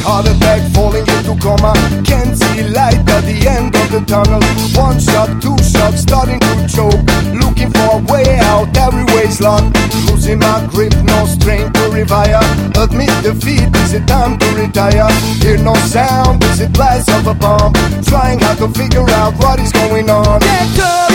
Heart attack, falling into coma. Can't see light at the end of the tunnel. One shot, two shots, starting to choke. Looking for a way out, every way's locked. Losing my grip, no strength to revire. Admit defeat, is it time to retire? Hear no sound, is it blast of a bomb? Trying hard to figure out what is going on. Get up!